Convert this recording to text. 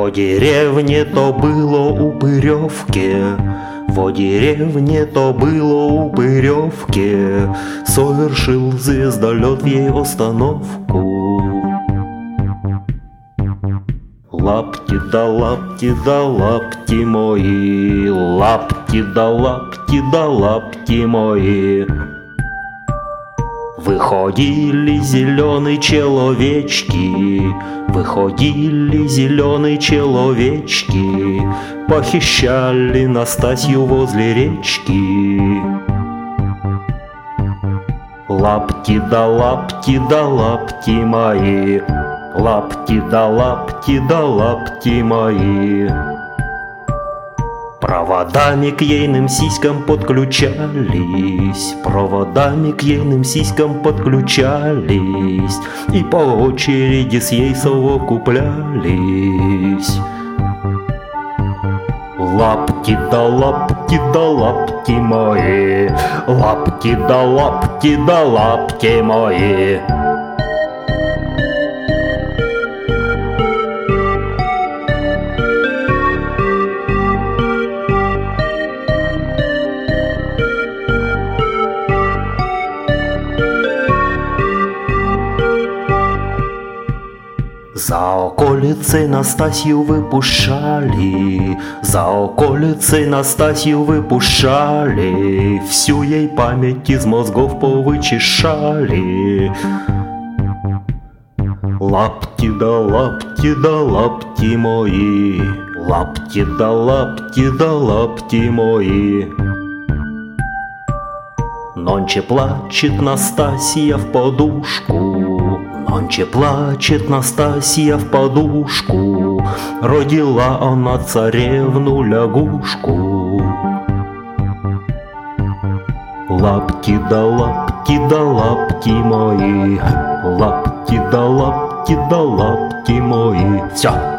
Во деревне то было у Пыревки, во деревне то было у Пыревки, совершил звездолет ей остановку. Лапти да лапти да лапти мои, лапти да лапти да лапти мои. Выходили зеленые человечки, выходили зеленые человечки, похищали Настасью возле речки. Лапти да лапти да лапти мои, лапти да лапти да лапти мои. Проводами к ейным сиськам подключались, проводами к ейным сиськам подключались, и по очереди с ей совокуплялись. Лапти да лапти да лапти мои, лапти да лапти да лапти мои. За околицей Настасью выпущали, за околицей Настасью выпущали, всю ей память из мозгов повычищали. Лапти да лапти да лапти мои, лапти да лапти да лапти мои. Нонче плачет Настасья в подушку, нонче плачет Настасья в подушку, родила она царевну-лягушку. Лапти да лапти да лапти мои, лапти да лапти да лапти мои. Все.